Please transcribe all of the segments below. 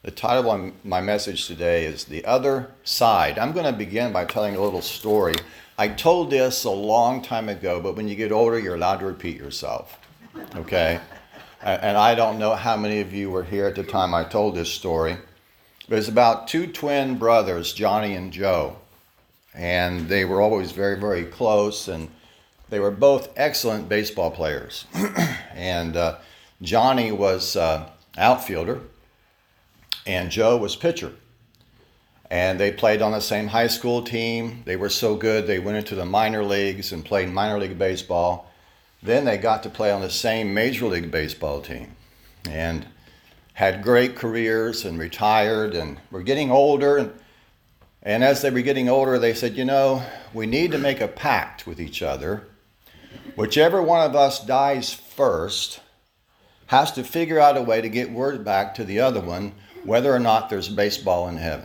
The title of my message today is The Other Side. I'm going to begin by telling a little story. I told this a long time ago, but when you get older, you're allowed to repeat yourself. Okay? And I don't know how many of you were here at the time I told this story. But it's about two twin brothers, Johnny and Joe. And they were always very, very close, and they were both excellent baseball players. And Johnny was outfielder, and Joe was pitcher. And they played on the same high school team. They were so good, they went into the minor leagues and played minor league baseball. Then they got to play on the same Major League Baseball team and had great careers and retired and were getting older. And as they were getting older, they said, we need to make a pact with each other. Whichever one of us dies first has to figure out a way to get word back to the other one whether or not there's baseball in heaven.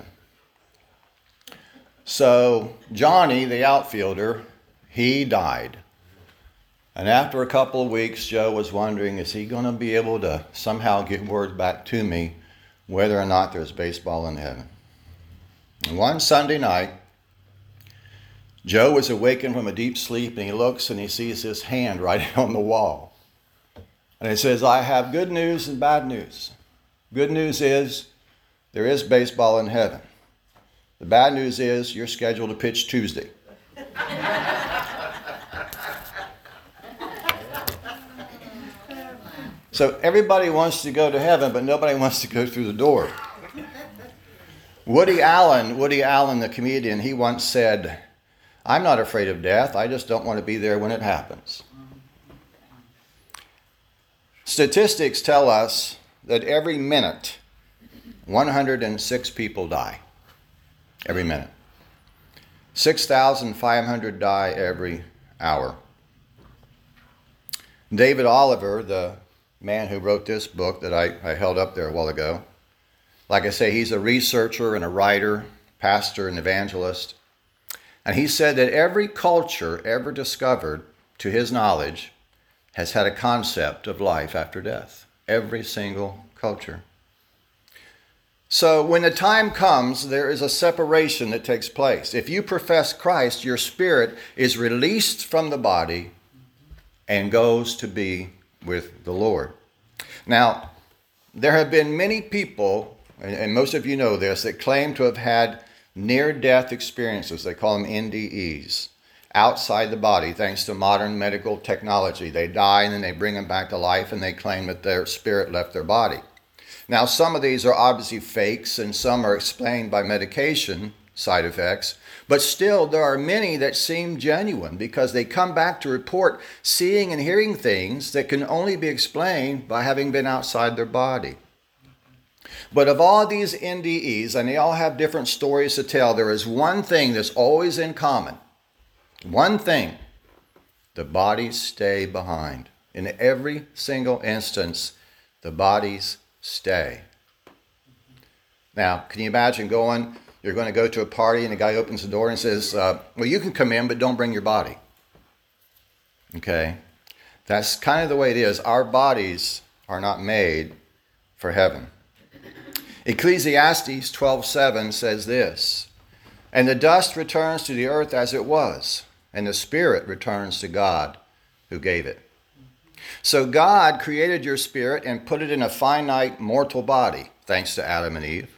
So Johnny, the outfielder, he died. And after a couple of weeks, Joe was wondering, is he going to be able to somehow get word back to me whether or not there's baseball in heaven? And one Sunday night, Joe was awakened from a deep sleep, and he looks and he sees his hand right on the wall. And he says, I have good news and bad news. Good news is there is baseball in heaven. The bad news is you're scheduled to pitch Tuesday. So everybody wants to go to heaven, but nobody wants to go through the door. Woody Allen, the comedian, he once said, I'm not afraid of death. I just don't want to be there when it happens. Statistics tell us that every minute, 106 people die. Every minute. 6,500 die every hour. David Oliver, the man who wrote this book that I held up there a while ago, like I say, he's a researcher and a writer, pastor and evangelist. And he said that every culture ever discovered, to his knowledge, has had a concept of life after death. Every single culture. So when the time comes, there is a separation that takes place. If you profess Christ, your spirit is released from the body and goes to be with the Lord. Now, there have been many people, and most of you know this, that claim to have had near-death experiences. They call them NDEs, outside the body, thanks to modern medical technology. They die and then they bring them back to life, and they claim that their spirit left their body. Now, some of these are obviously fakes, and some are explained by medication side effects, but still there are many that seem genuine because they come back to report seeing and hearing things that can only be explained by having been outside their body. But of all these NDEs, and they all have different stories to tell, there is one thing that's always in common. One thing: the bodies stay behind. In every single instance, the bodies stay. Now, can you imagine you're going to go to a party and the guy opens the door and says, well, you can come in, but don't bring your body. Okay? That's kind of the way it is. Our bodies are not made for heaven. Ecclesiastes 12:7 says this, and the dust returns to the earth as it was, and the spirit returns to God who gave it. So God created your spirit and put it in a finite mortal body, thanks to Adam and Eve.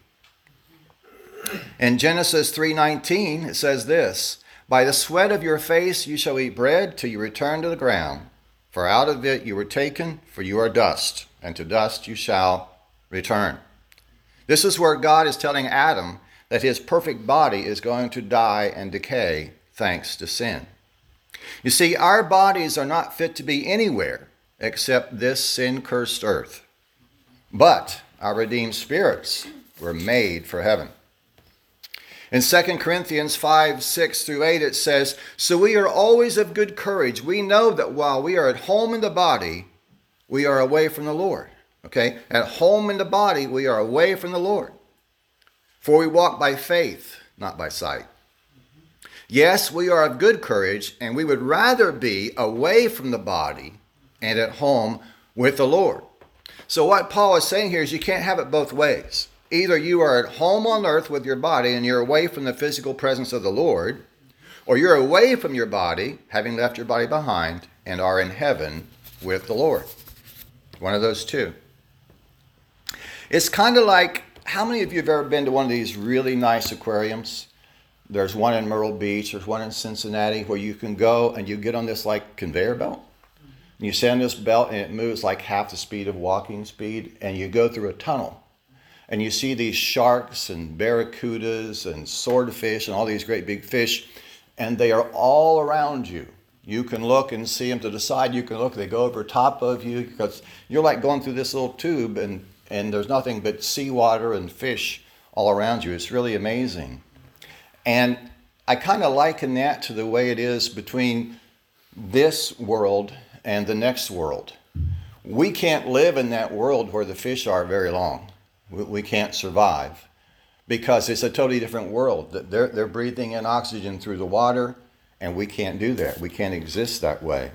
In Genesis 3:19, it says this, by the sweat of your face you shall eat bread till you return to the ground, for out of it you were taken, for you are dust, and to dust you shall return. This is where God is telling Adam that his perfect body is going to die and decay thanks to sin. You see, our bodies are not fit to be anywhere except this sin-cursed earth. But our redeemed spirits were made for heaven. In 2 Corinthians 5:6-8, it says, so we are always of good courage. We know that while we are at home in the body, we are away from the Lord. Okay? At home in the body, we are away from the Lord. For we walk by faith, not by sight. Yes, we are of good courage, and we would rather be away from the body and at home with the Lord. So what Paul is saying here is you can't have it both ways. Either you are at home on earth with your body and you're away from the physical presence of the Lord, or you're away from your body, having left your body behind, and are in heaven with the Lord. One of those two. It's kind of like, how many of you have ever been to one of these really nice aquariums? There's one in Myrtle Beach, there's one in Cincinnati, where you can go and you get on this like conveyor belt. And you sit on this belt and it moves like half the speed of walking speed, and you go through a tunnel. And you see these sharks and barracudas and swordfish and all these great big fish, and they are all around you. You can look and see them to the side. You can look, they go over top of you, because you're like going through this little tube and there's nothing but seawater and fish all around you. It's really amazing. And I kind of liken that to the way it is between this world and the next world. We can't live in that world where the fish are very long. We can't survive because it's a totally different world. They're breathing in oxygen through the water, and we can't do that. We can't exist that way.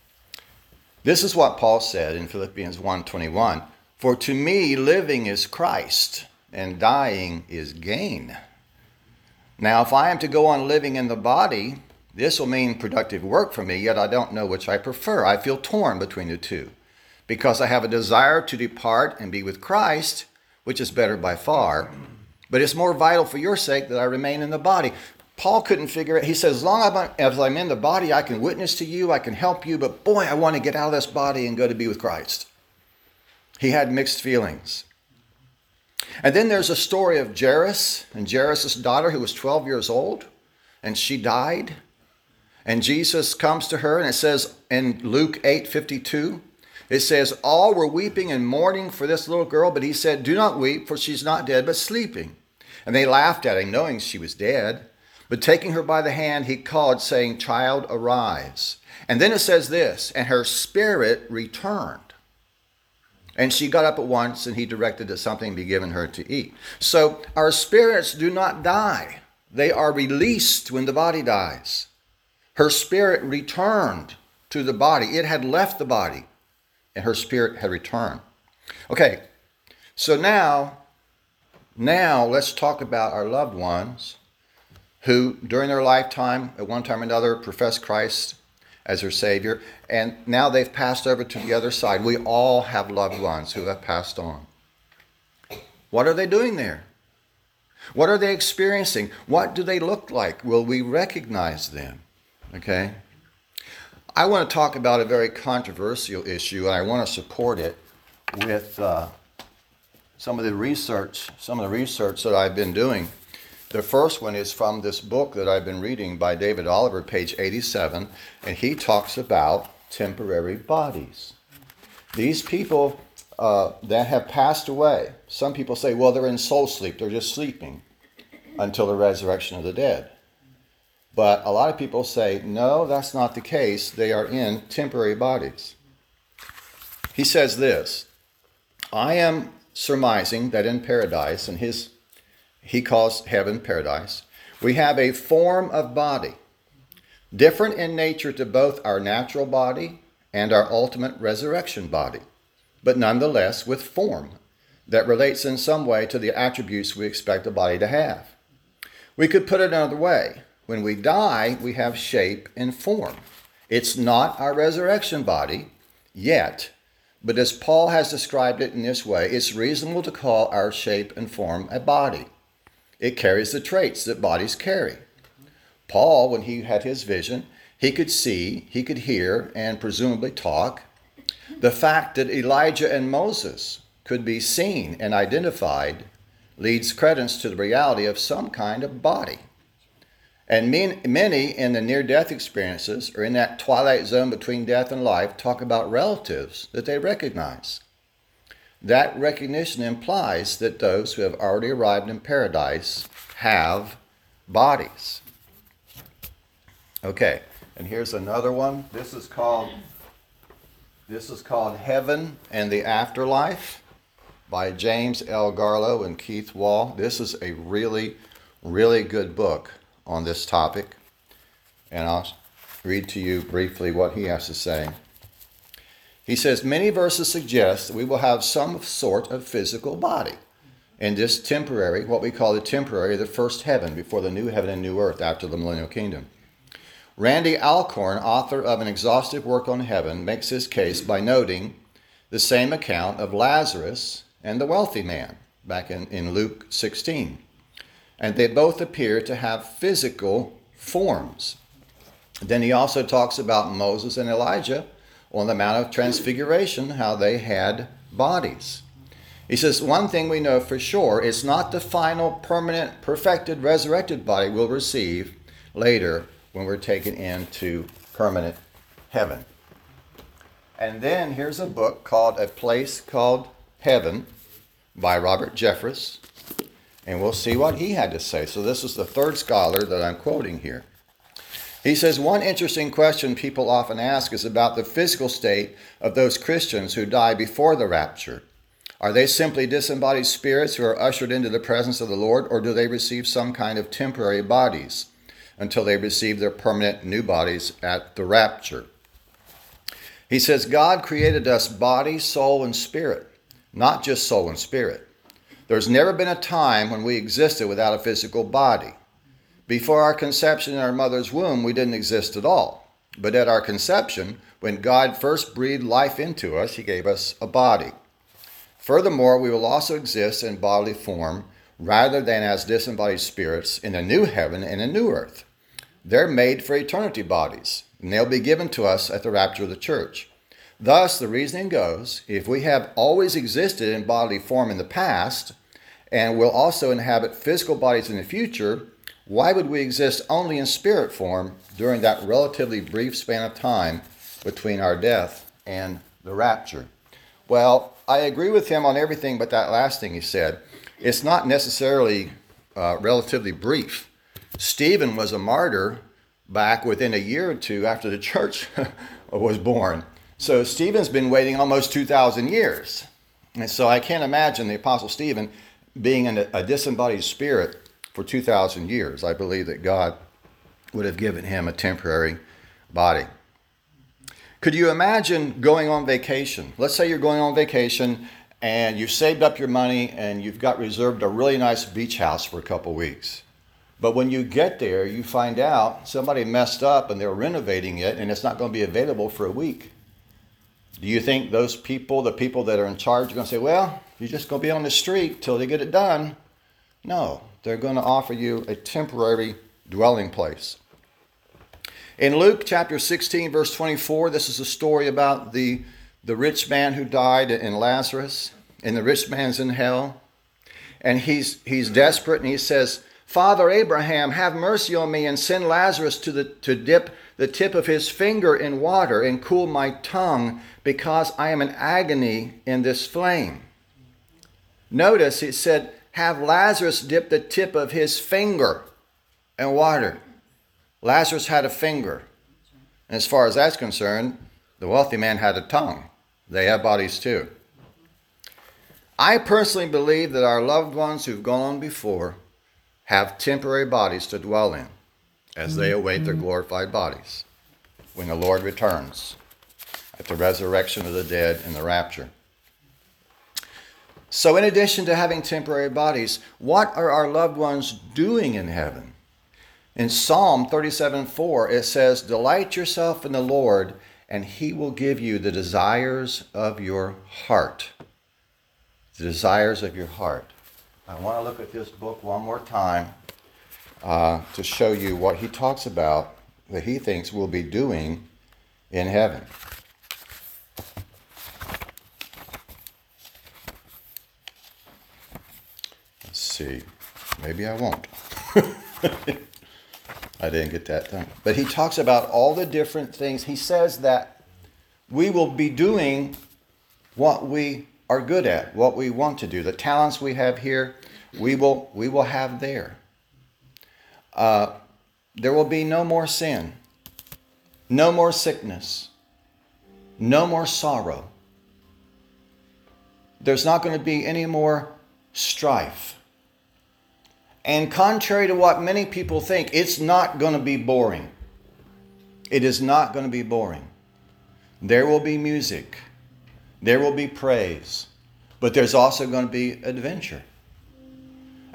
This is what Paul said in Philippians 1:21. For to me, living is Christ, and dying is gain. Now, if I am to go on living in the body, this will mean productive work for me, yet I don't know which I prefer. I feel torn between the two, because I have a desire to depart and be with Christ, which is better by far, but it's more vital for your sake that I remain in the body. Paul couldn't figure it. He says, as long as I'm in the body, I can witness to you, I can help you, but boy, I want to get out of this body and go to be with Christ. He had mixed feelings. And then there's a story of Jairus and Jairus' daughter who was 12 years old, and she died. And Jesus comes to her, and it says in Luke 8:52, it says, all were weeping and mourning for this little girl, but he said, do not weep, for she's not dead, but sleeping. And they laughed at him, knowing she was dead. But taking her by the hand, he called, saying, child, arise. And then it says this, and her spirit returned. And she got up at once, and he directed that something be given her to eat. So our spirits do not die. They are released when the body dies. Her spirit returned to the body. It had left the body, and her spirit had returned. Okay, so now let's talk about our loved ones who, during their lifetime, at one time or another, professed Christ as their Savior, and now they've passed over to the other side. We all have loved ones who have passed on. What are they doing there? What are they experiencing? What do they look like? Will we recognize them? Okay? I want to talk about a very controversial issue, and I want to support it with some of the research that I've been doing. The first one is from this book that I've been reading by David Oliver, page 87, and he talks about temporary bodies. These people that have passed away, some people say, well, they're in soul sleep, they're just sleeping until the resurrection of the dead. But a lot of people say, no, that's not the case. They are in temporary bodies. He says this, I am surmising that in paradise, and he calls heaven paradise, we have a form of body, different in nature to both our natural body and our ultimate resurrection body, but nonetheless with form that relates in some way to the attributes we expect a body to have. We could put it another way. When we die, we have shape and form. It's not our resurrection body yet, but as Paul has described it in this way, it's reasonable to call our shape and form a body. It carries the traits that bodies carry. Paul, when he had his vision, he could see, he could hear, and presumably talk. The fact that Elijah and Moses could be seen and identified leads credence to the reality of some kind of body. And many in the near-death experiences, or in that twilight zone between death and life, talk about relatives that they recognize. That recognition implies that those who have already arrived in paradise have bodies. Okay, and here's another one. This is called Heaven and the Afterlife by James L. Garlow and Keith Wall. This is a really, really good book on this topic, and I'll read to you briefly what he has to say. He says, many verses suggest that we will have some sort of physical body. in this temporary, what we call the temporary, the first heaven before the new heaven and new earth after the millennial kingdom. Randy Alcorn, author of an exhaustive work on heaven, makes his case by noting the same account of Lazarus and the wealthy man back in Luke 16. And they both appear to have physical forms. Then he also talks about Moses and Elijah on the Mount of Transfiguration, how they had bodies. He says, one thing we know for sure, it's not the final, permanent, perfected, resurrected body we'll receive later when we're taken into permanent heaven. And then here's a book called A Place Called Heaven by Robert Jeffress, and we'll see what he had to say. So this is the third scholar that I'm quoting here. He says, one interesting question people often ask is about the physical state of those Christians who die before the rapture. Are they simply disembodied spirits who are ushered into the presence of the Lord, or do they receive some kind of temporary bodies until they receive their permanent new bodies at the rapture? He says, God created us body, soul, and spirit, not just soul and spirit. There's never been a time when we existed without a physical body. Before our conception in our mother's womb, we didn't exist at all. But at our conception, when God first breathed life into us, he gave us a body. Furthermore, we will also exist in bodily form rather than as disembodied spirits in a new heaven and a new earth. They're made for eternity bodies, and they'll be given to us at the rapture of the church. Thus, the reasoning goes, if we have always existed in bodily form in the past, and will also inhabit physical bodies in the future, why would we exist only in spirit form during that relatively brief span of time between our death and the rapture? Well, I agree with him on everything but that last thing he said. It's not necessarily relatively brief. Stephen was a martyr back within a year or two after the church was born. So Stephen's been waiting almost 2,000 years. And so I can't imagine the Apostle Stephen being a disembodied spirit for 2,000 years. I believe that God would have given him a temporary body. Could you imagine going on vacation? Let's say you're going on vacation and you've saved up your money and you've got reserved a really nice beach house for a couple weeks. But when you get there, you find out somebody messed up and they're renovating it and it's not going to be available for a week. Do you think those people, the people that are in charge, are going to say, well, you're just going to be on the street till they get it done? No, they're going to offer you a temporary dwelling place. In Luke chapter 16, verse 24, this is a story about the rich man who died in Lazarus, and the rich man's in hell. And he's desperate, and he says, Father Abraham, have mercy on me and send Lazarus to dip the tip of his finger in water and cool my tongue, because I am in agony in this flame. Notice it said, have Lazarus dip the tip of his finger in water. Lazarus had a finger. And as far as that's concerned, the wealthy man had a tongue. They have bodies too. I personally believe that our loved ones who've gone on before have temporary bodies to dwell in as they await their glorified bodies when the Lord returns at the resurrection of the dead and the rapture. So in addition to having temporary bodies, what are our loved ones doing in heaven? In Psalm 37:4, it says, delight yourself in the Lord, and he will give you the desires of your heart. The desires of your heart. I want to look at this book one more time to show you what he talks about that he thinks we'll be doing in heaven. Let's see. Maybe I won't. I didn't get that done. But he talks about all the different things. He says that we will be doing what we are good at, what we want to do. The talents we have here, we will have there. There will be no more sin, no more sickness, no more sorrow. There's not going to be any more strife. And contrary to what many people think, it's not going to be boring. It is not going to be boring. There will be music. There will be praise. But there's also going to be adventure.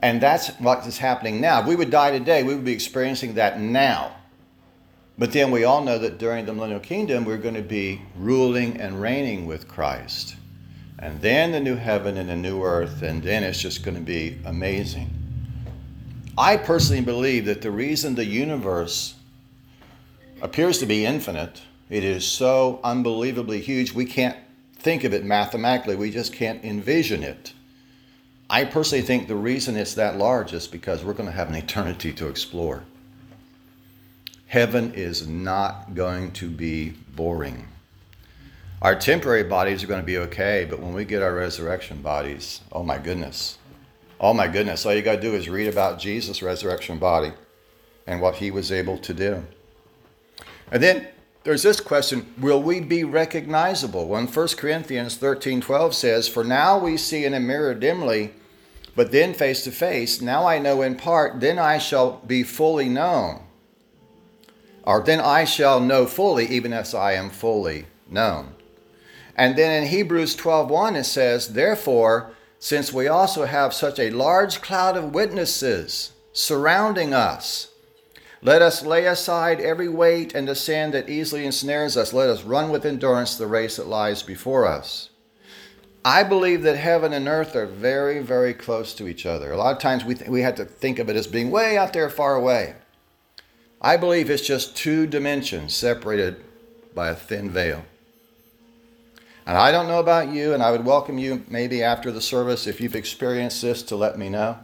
And that's what is happening now. If we would die today, we would be experiencing that now. But then we all know that during the millennial kingdom, we're going to be ruling and reigning with Christ. And then the new heaven and the new earth, and then it's just going to be amazing. I personally believe that the reason the universe appears to be infinite, it is so unbelievably huge, we can't think of it mathematically. We just can't envision it. I personally think the reason it's that large is because we're going to have an eternity to explore. Heaven is not going to be boring. Our temporary bodies are going to be okay, but when we get our resurrection bodies, oh my goodness. Oh my goodness. All you got to do is read about Jesus' resurrection body and what he was able to do. And then there's this question, will we be recognizable? When 1 Corinthians 13:12 says, for now we see in a mirror dimly, but then face to face. Now I know in part, then I shall be fully known. Or then I shall know fully, even as I am fully known. And then in Hebrews 12:1 it says, therefore, since we also have such a large cloud of witnesses surrounding us, let us lay aside every weight and the sin that easily ensnares us. Let us run with endurance the race that lies before us. I believe that heaven and earth are very, very close to each other. A lot of times we have to think of it as being way out there far away. I believe it's just two dimensions separated by a thin veil. And I don't know about you, and I would welcome you maybe after the service, if you've experienced this, to let me know.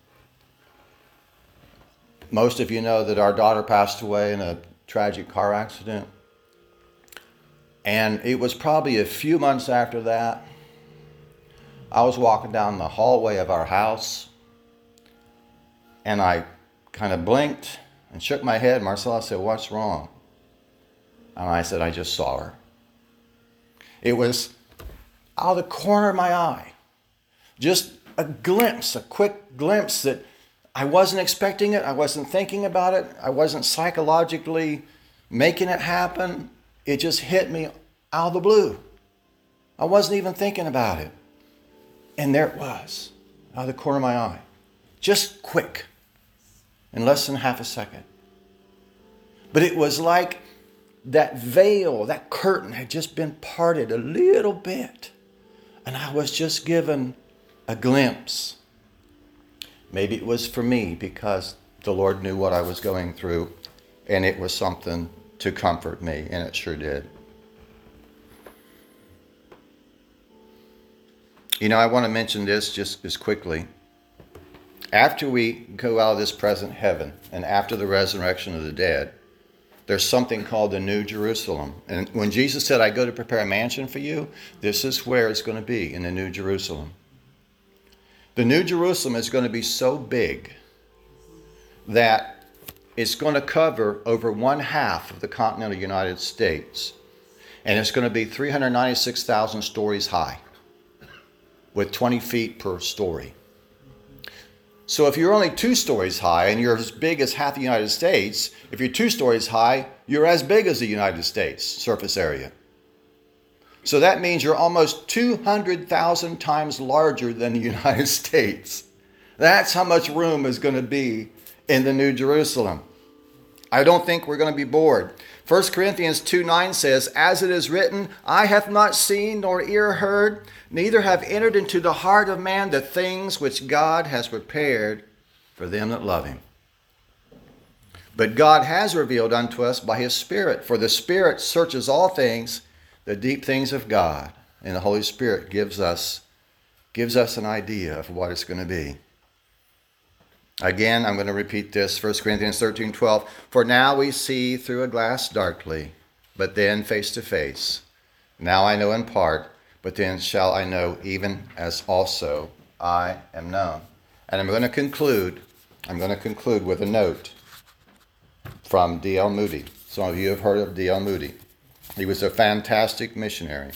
Most of you know that our daughter passed away in a tragic car accident. And it was probably a few months after that, I was walking down the hallway of our house, and I kind of blinked and shook my head. Marcella said, what's wrong? And I said, I just saw her. It was out of the corner of my eye. Just a glimpse, a quick glimpse that I wasn't expecting it. I wasn't thinking about it. I wasn't psychologically making it happen. It just hit me out of the blue. I wasn't even thinking about it. And there it was, out of the corner of my eye. Just quick, in less than half a second. But it was like that veil, that curtain had just been parted a little bit. And I was just given a glimpse. Maybe it was for me because the Lord knew what I was going through, and it was something to comfort me, and it sure did. You know, I want to mention this just as quickly. After we go out of this present heaven and after the resurrection of the dead, there's something called the New Jerusalem. And when Jesus said, I go to prepare a mansion for you, this is where it's going to be, in the New Jerusalem. The New Jerusalem is going to be so big that it's going to cover over 1/2 of the continental United States. And it's going to be 396,000 stories high, with 20 feet per story. So if you're only 2 stories high and you're as big as half the United States, if you're 2 stories high, you're as big as the United States surface area. So that means you're almost 200,000 times larger than the United States. That's how much room is going to be in the New Jerusalem. I don't think we're going to be bored. 1 Corinthians 2:9 says, as it is written, eye hath not seen nor ear heard, neither have entered into the heart of man the things which God has prepared for them that love him. But God has revealed unto us by his Spirit, for the Spirit searches all things, the deep things of God, and the Holy Spirit gives us an idea of what it's going to be. Again, I'm going to repeat this, 1 Corinthians 13:12. For now we see through a glass darkly, but then face to face. Now I know in part, but then shall I know even as also I am known. And I'm going to conclude with a note from D.L. Moody. Some of you have heard of D.L. Moody. He was a fantastic missionary,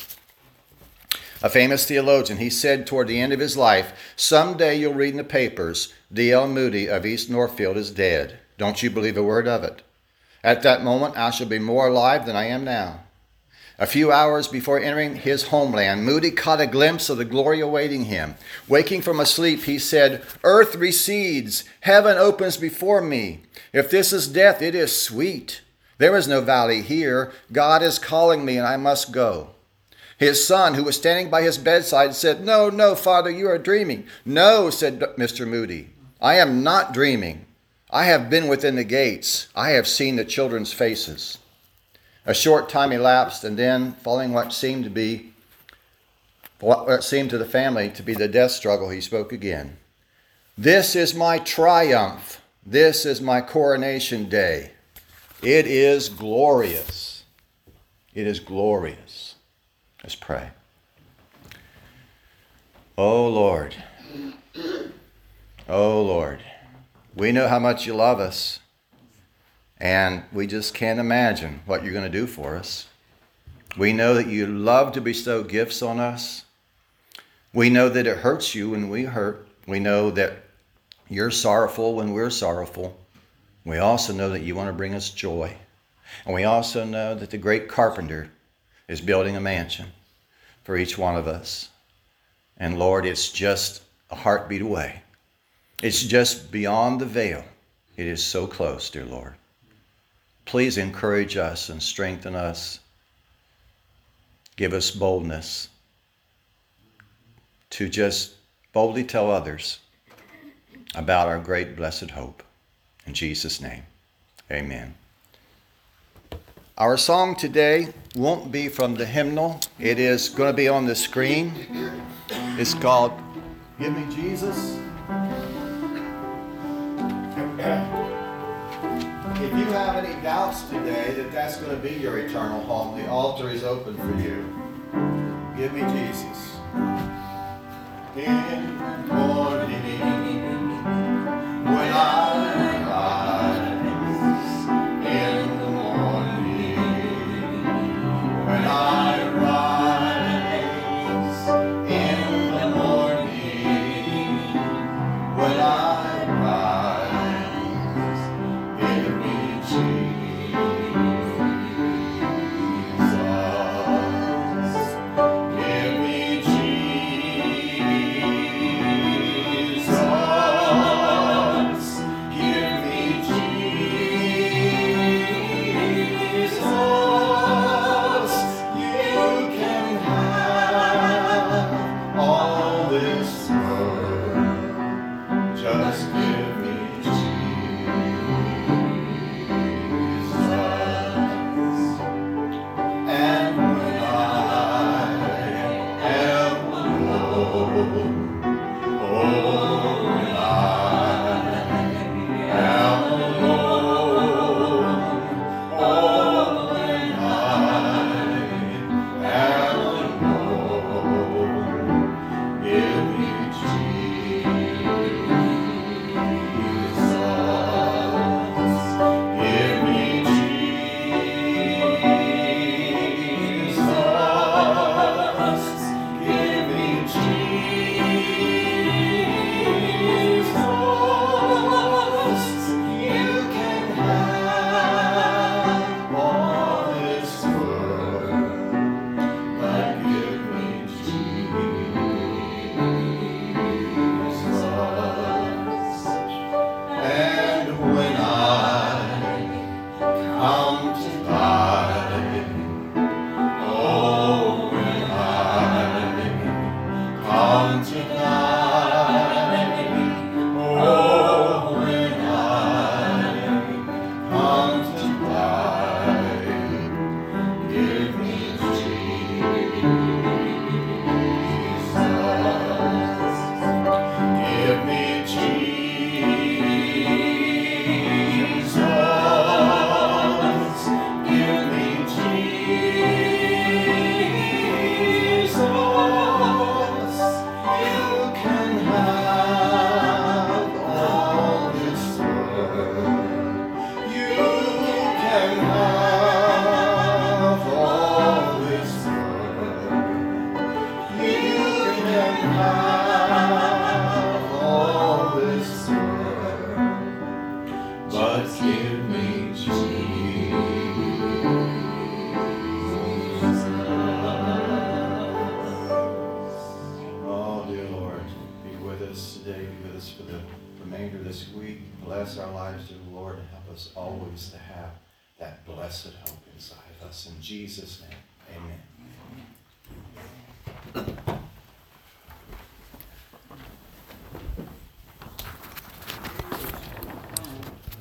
a famous theologian. He said toward the end of his life, someday you'll read in the papers, D.L. Moody of East Northfield is dead. Don't you believe a word of it. At that moment, I shall be more alive than I am now. A few hours before entering his homeland, Moody caught a glimpse of the glory awaiting him. Waking from a sleep, he said, "Earth recedes, heaven opens before me. If this is death, it is sweet. There is no valley here. God is calling me, and I must go." His son, who was standing by his bedside, said, "No, no, Father, you are dreaming." "No," said Mr. Moody, "I am not dreaming. I have been within the gates. I have seen the children's faces." A short time elapsed, and then, following what seemed to the family to be the death struggle, he spoke again. "This is my triumph. This is my coronation day. It is glorious. It is glorious." Let's pray. Oh Lord, oh Lord, we know how much you love us. And we just can't imagine what you're going to do for us. We know that you love to bestow gifts on us. We know that it hurts you when we hurt. We know that you're sorrowful when we're sorrowful. We also know that you want to bring us joy. And we also know that the great carpenter is building a mansion for each one of us. And Lord, it's just a heartbeat away. It's just beyond the veil. It is so close, dear Lord. Please encourage us and strengthen us. Give us boldness to just boldly tell others about our great blessed hope. In Jesus' name, amen. Our song today won't be from the hymnal. It is going to be on the screen. It's called "Give Me Jesus." If you have any doubts today that that's going to be your eternal home, the altar is open for you. Give me Jesus. In the morning, when I rise, in the morning, when I rise, in the morning, when I rise, give me Jesus. Give me remainder of this week. Bless our lives, dear Lord, and help us always to have that blessed hope inside of us. In Jesus' name, amen.